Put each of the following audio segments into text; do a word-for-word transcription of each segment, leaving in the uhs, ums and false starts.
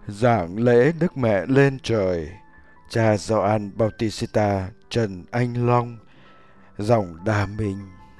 Giảng lễ Đức Mẹ lên trời, cha Gioan Bautista Trần Anh Long, dòng Đà Minh.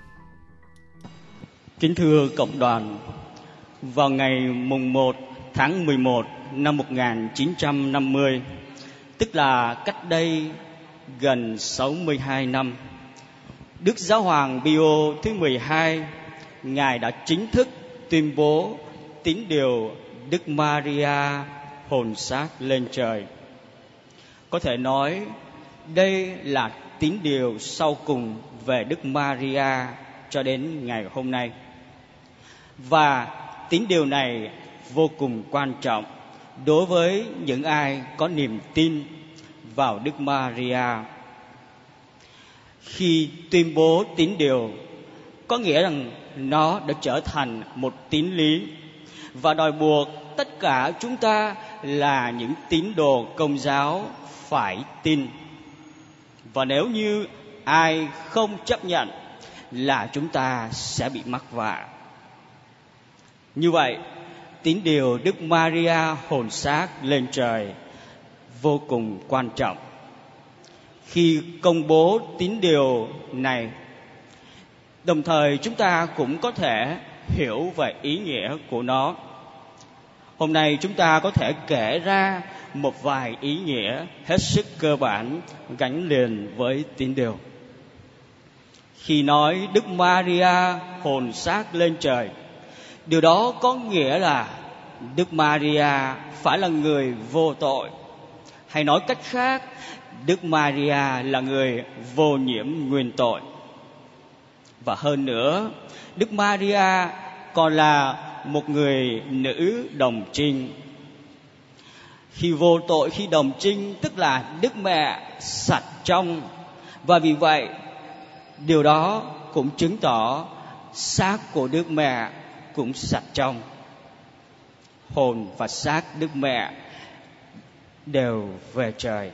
Kính thưa cộng đoàn, vào ngày mùng một tháng mười một năm một nghìn chín trăm năm mươi, tức là cách đây gần sáu mươi hai năm, Đức Giáo hoàng Pio thứ mười hai, Ngài đã chính thức tuyên bố tín điều Đức Maria hồn xác lên trời. Có thể nói đây là tín điều sau cùng về Đức Maria cho đến ngày hôm nay. Và tín điều này vô cùng quan trọng đối với những ai có niềm tin vào Đức Maria. Khi tuyên bố tín điều, có nghĩa rằng nó đã trở thành một tín lý và đòi buộc tất cả chúng ta là những tín đồ Công giáo phải tin. Và nếu như ai không chấp nhận là chúng ta sẽ bị mắc vạ. Như vậy, tín điều Đức Maria hồn xác lên trời vô cùng quan trọng. Khi công bố tín điều này, đồng thời chúng ta cũng có thể hiểu về ý nghĩa của nó. Hôm nay chúng ta có thể kể ra một vài ý nghĩa hết sức cơ bản gắn liền với tín điều. Khi nói Đức Maria hồn xác lên trời, điều đó có nghĩa là Đức Maria phải là người vô tội. Hay nói cách khác, Đức Maria là người vô nhiễm nguyên tội. Và hơn nữa, Đức Maria còn là một người nữ đồng trinh. Khi vô tội, khi đồng trinh, tức là Đức Mẹ sạch trong. Và vì vậy, điều đó cũng chứng tỏ xác của Đức Mẹ cũng sạch trong. Hồn và xác Đức Mẹ đều về trời.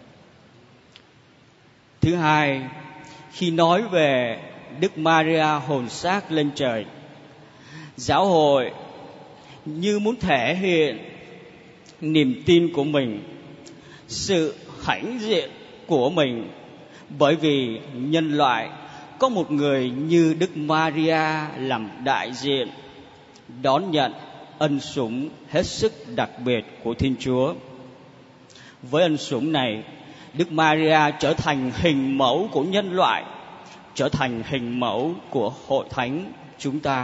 Thứ hai, khi nói về Đức Maria hồn xác lên trời, giáo hội như muốn thể hiện niềm tin của mình, sự hãnh diện của mình, bởi vì nhân loại có một người như Đức Maria làm đại diện, đón nhận ân sủng hết sức đặc biệt của Thiên Chúa. Với ân sủng này, Đức Maria trở thành hình mẫu của nhân loại, trở thành hình mẫu của hội thánh chúng ta.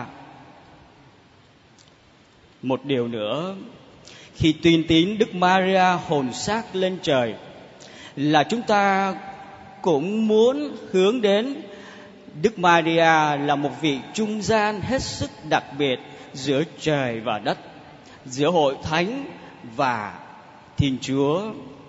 Một điều nữa, khi tuyên tín Đức Maria hồn xác lên trời, là chúng ta cũng muốn hướng đến Đức Maria là một vị trung gian hết sức đặc biệt giữa trời và đất, giữa hội thánh và Thiên Chúa.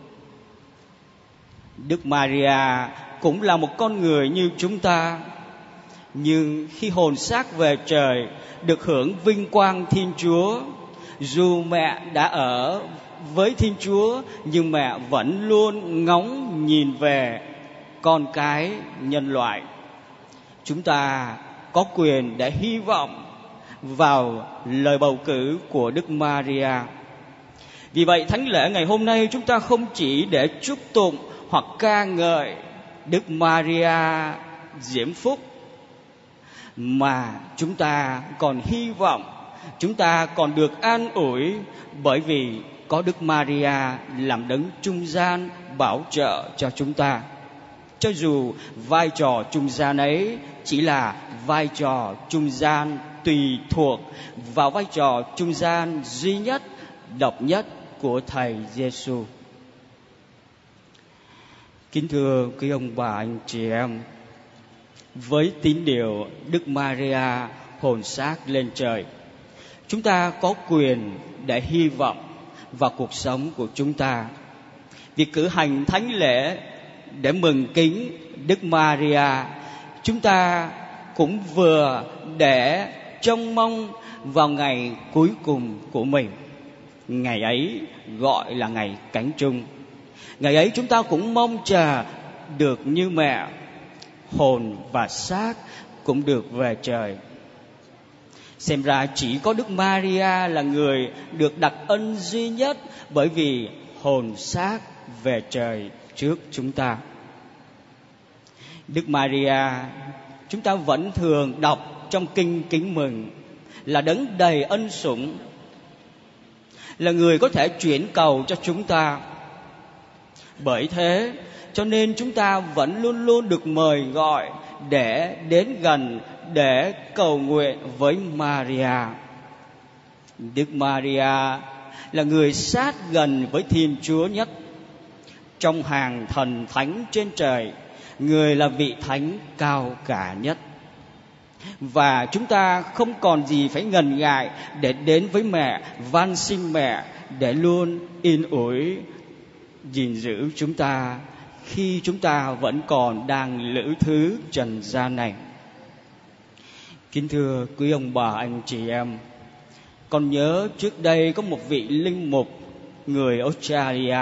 Đức Maria cũng là một con người như chúng ta, nhưng khi hồn xác về trời được hưởng vinh quang Thiên Chúa, dù mẹ đã ở với Thiên Chúa, nhưng mẹ vẫn luôn ngóng nhìn về con cái nhân loại. Chúng ta có quyền để hy vọng vào lời bầu cử của Đức Maria. Vì vậy, thánh lễ ngày hôm nay chúng ta không chỉ để chúc tụng hoặc ca ngợi Đức Maria diễm phúc, mà chúng ta còn hy vọng, chúng ta còn được an ủi, bởi vì có Đức Maria làm đấng trung gian bảo trợ cho chúng ta. Cho dù vai trò trung gian ấy chỉ là vai trò trung gian tùy thuộc vào vai trò trung gian duy nhất, độc nhất của Thầy Giêsu. Kính thưa quý ông bà anh chị em, với tín điều Đức Maria hồn xác lên trời, chúng ta có quyền để hy vọng vào cuộc sống của chúng ta. Việc cử hành thánh lễ để mừng kính Đức Maria, chúng ta cũng vừa để trông mong vào ngày cuối cùng của mình. Ngày ấy gọi là ngày cánh trung. Ngày ấy chúng ta cũng mong chờ được như mẹ, hồn và xác cũng được về trời. Xem ra chỉ có Đức Maria là người được đặc ân duy nhất, bởi vì hồn xác về trời trước chúng ta. Đức Maria chúng ta vẫn thường đọc trong kinh Kính Mừng là đấng đầy ân sủng, là người có thể chuyển cầu cho chúng ta. Bởi thế cho nên chúng ta vẫn luôn luôn được mời gọi để đến gần, để cầu nguyện với Maria. Đức Maria là người sát gần với Thiên Chúa nhất. Trong hàng thần thánh trên trời, người là vị thánh cao cả nhất. Và chúng ta không còn gì phải ngần ngại để đến với mẹ, van xin mẹ để luôn yên ủi, gìn giữ chúng ta khi chúng ta vẫn còn đang lữ thứ trần gian này. Kính thưa quý ông bà, anh chị em, con nhớ trước đây có một vị linh mục người Australia.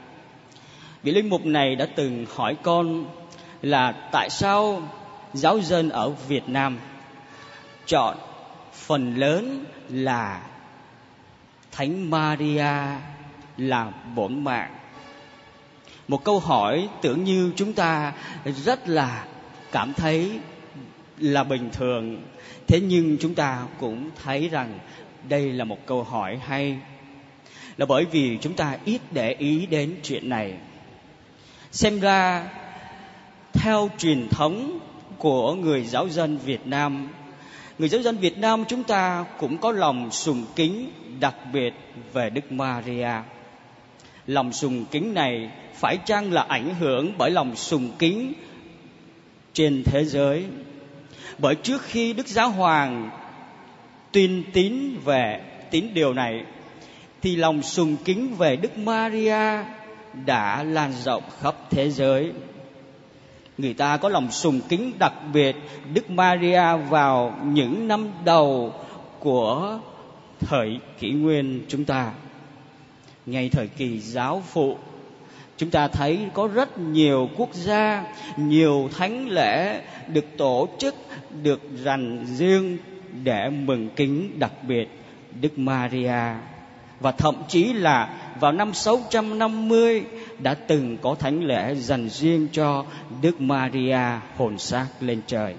Vị linh mục này đã từng hỏi con là tại sao giáo dân ở Việt Nam chọn phần lớn là Thánh Maria làm bổn mạng. Một câu hỏi tưởng như chúng ta rất là cảm thấy là bình thường, thế nhưng chúng ta cũng thấy rằng đây là một câu hỏi hay, là bởi vì chúng ta ít để ý đến chuyện này. Xem ra theo truyền thống của người giáo dân Việt Nam, người giáo dân Việt Nam chúng ta cũng có lòng sùng kính đặc biệt về Đức Maria. Lòng sùng kính này phải chăng là ảnh hưởng bởi lòng sùng kính trên thế giới? Bởi trước khi Đức Giáo Hoàng tuyên tín về tín điều này, thì lòng sùng kính về Đức Maria đã lan rộng khắp thế giới. Người ta có lòng sùng kính đặc biệt Đức Maria vào những năm đầu của thời kỷ nguyên chúng ta. Ngay thời kỳ giáo phụ, chúng ta thấy có rất nhiều quốc gia, nhiều thánh lễ được tổ chức, được dành riêng để mừng kính đặc biệt Đức Maria. Và thậm chí là vào năm sáu trăm năm mươi đã từng có thánh lễ dành riêng cho Đức Maria hồn xác lên trời.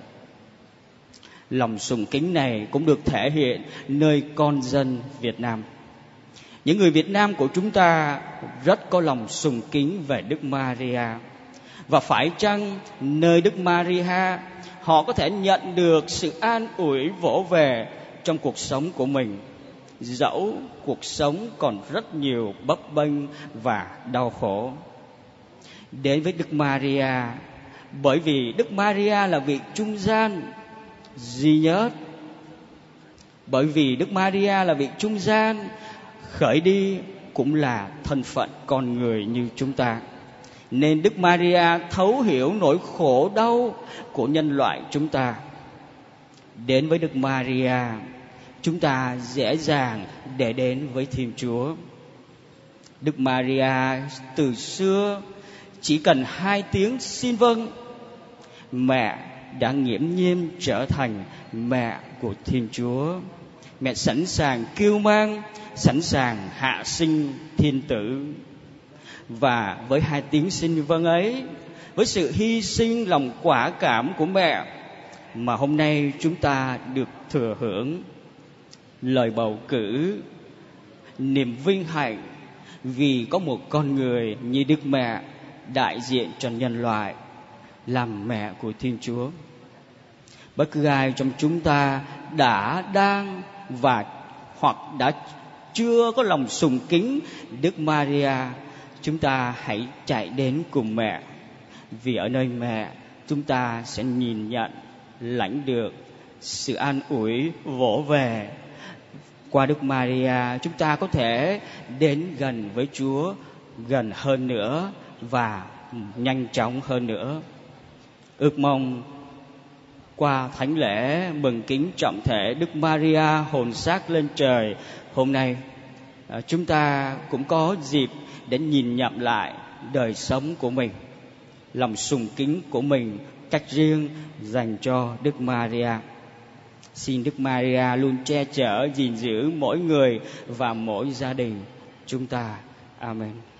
Lòng sùng kính này cũng được thể hiện nơi con dân Việt Nam. Những người Việt Nam của chúng ta rất có lòng sùng kính về Đức Maria. Và phải chăng nơi Đức Maria họ có thể nhận được sự an ủi vỗ về trong cuộc sống của mình, dẫu cuộc sống còn rất nhiều bấp bênh và đau khổ? Đến với Đức Maria, bởi vì Đức Maria là vị trung gian duy nhất. Bởi vì Đức Maria là vị trung gian, khởi đi cũng là thân phận con người như chúng ta, nên Đức Maria thấu hiểu nỗi khổ đau của nhân loại chúng ta. Đến với Đức Maria, chúng ta dễ dàng để đến với Thiên Chúa. Đức Maria từ xưa chỉ cần hai tiếng xin vâng, mẹ đã nghiễm nhiên trở thành mẹ của Thiên Chúa. Mẹ sẵn sàng kêu mang, sẵn sàng hạ sinh thiên tử. Và với hai tiếng xin vâng ấy, với sự hy sinh lòng quả cảm của mẹ, mà hôm nay chúng ta được thừa hưởng lời bầu cử, niềm vinh hạnh vì có một con người như Đức Mẹ đại diện cho nhân loại, làm mẹ của Thiên Chúa. Bất cứ ai trong chúng ta đã, đang và hoặc đã chưa có lòng sùng kính Đức Maria, chúng ta hãy chạy đến cùng mẹ, vì ở nơi mẹ chúng ta sẽ nhìn nhận, lãnh được sự an ủi vỗ về. Qua Đức Maria chúng ta có thể đến gần với Chúa, gần hơn nữa và nhanh chóng hơn nữa. Ước mong qua thánh lễ mừng kính trọng thể Đức Maria hồn xác lên trời hôm nay, chúng ta cũng có dịp để nhìn nhận lại đời sống của mình, lòng sùng kính của mình cách riêng dành cho Đức Maria. Xin Đức Maria luôn che chở, gìn giữ mỗi người và mỗi gia đình chúng ta. Amen.